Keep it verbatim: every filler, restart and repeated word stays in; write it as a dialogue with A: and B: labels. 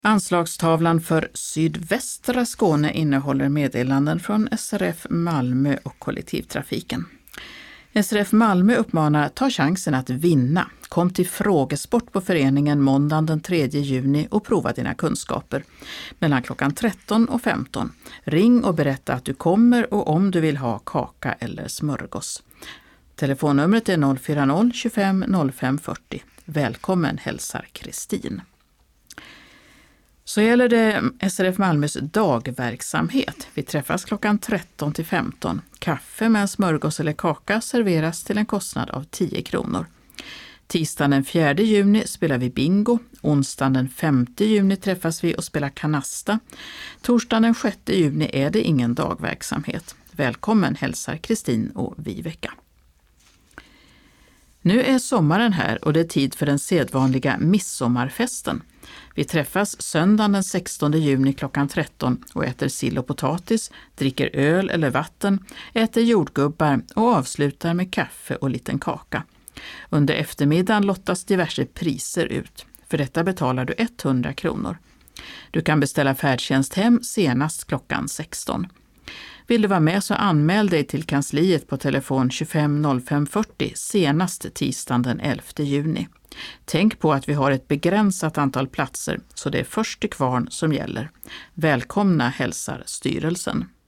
A: Anslagstavlan för sydvästra Skåne innehåller meddelanden från S R F Malmö och kollektivtrafiken. S R F Malmö uppmanar ta chansen att vinna. Kom till frågesport på föreningen måndagen den tredje juni och prova dina kunskaper. Mellan klockan tretton och femton. Ring och berätta att du kommer och om du vill ha kaka eller smörgås. Telefonnumret är noll fyra noll tjugofem noll fem fyrtio. Välkommen hälsar Kristin. Så gäller det S R F Malmös dagverksamhet. Vi träffas klockan tretton till femton. Kaffe med en smörgås eller kaka serveras till en kostnad av tio kronor. Tisdagen den fjärde juni spelar vi bingo. Onsdagen den femte juni träffas vi och spelar kanasta. Torsdagen den sjätte juni är det ingen dagverksamhet. Välkommen hälsar Kristin och Viveka. Nu är sommaren här och det är tid för den sedvanliga midsommarfesten. Vi träffas söndagen den sextonde juni klockan tretton och äter sill och potatis, dricker öl eller vatten, äter jordgubbar och avslutar med kaffe och liten kaka. Under eftermiddagen lottas diverse priser ut. För detta betalar du hundra kronor. Du kan beställa färdtjänst hem senast klockan sexton. Vill du vara med så anmäl dig till kansliet på telefon tjugofem noll fem fyrtio senast tisdagen den elfte juni. Tänk på att vi har ett begränsat antal platser så det är först till kvarn som gäller. Välkomna hälsar styrelsen.